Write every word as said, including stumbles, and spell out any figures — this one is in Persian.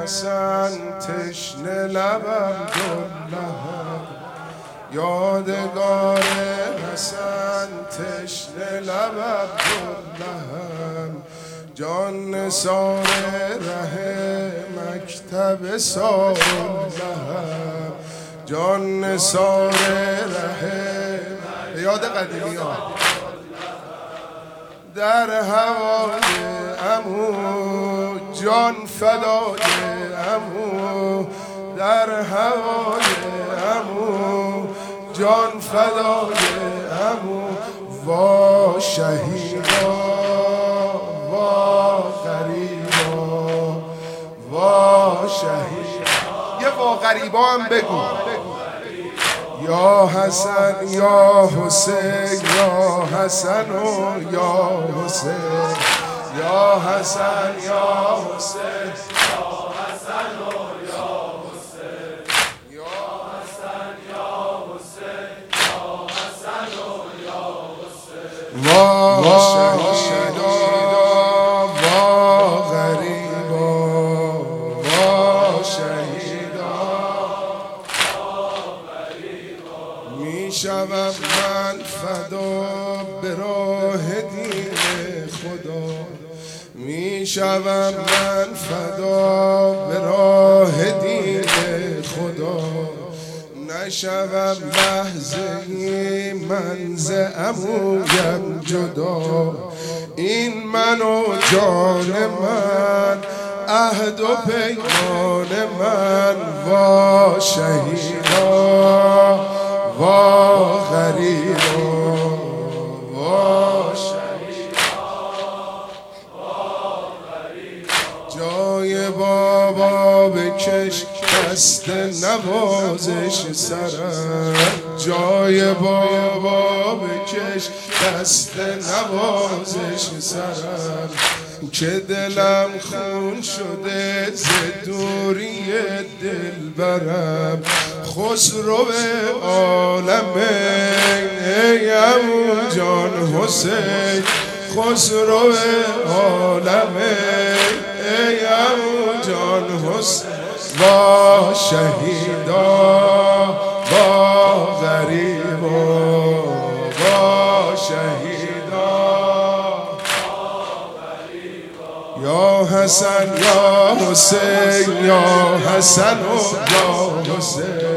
حسن تشنه لبم دلهم، یادگار حسن تشنه لبم دلهم، جان نثار ره مکتب سالهم، جان نثار ره یاد قدیمی ها در هوای عمو جان فدای عمو، در هوای عمو جان فدای عمو، وا شهیدا وا غریبا وا شهیدا. یه وا غریبا هم بگو. یا حسن یا حسین یا حسن و یا حسین، یا حسن یا حسین یا حسن و یا حسین، یا حسن یا حسین یا حسن و یا حسین. وا شهیدا وا غریبا وا شهیدا میشوم من فدا به راه دین خدا، میشوم من فدا به راه دین خدا، نشوم لحظه‌ای من ز عمویم جدا، این من و جان من عهد و پیمان من، وا شهیدا وا غریبا وا شهیدا وا غریبا. جای بابا بکش دست نوازش سرم، جای بابا بکش دست نوازش سرم، که دلم خون شده ز دوری دل برم، خسرو عالمین ای عمو جان حسین، خسرو عالمین ای عمو جان حسین، وا شهیدا وا غریبا وا شهیدا. یا حسن یا حسین یا حسن و یا حسین،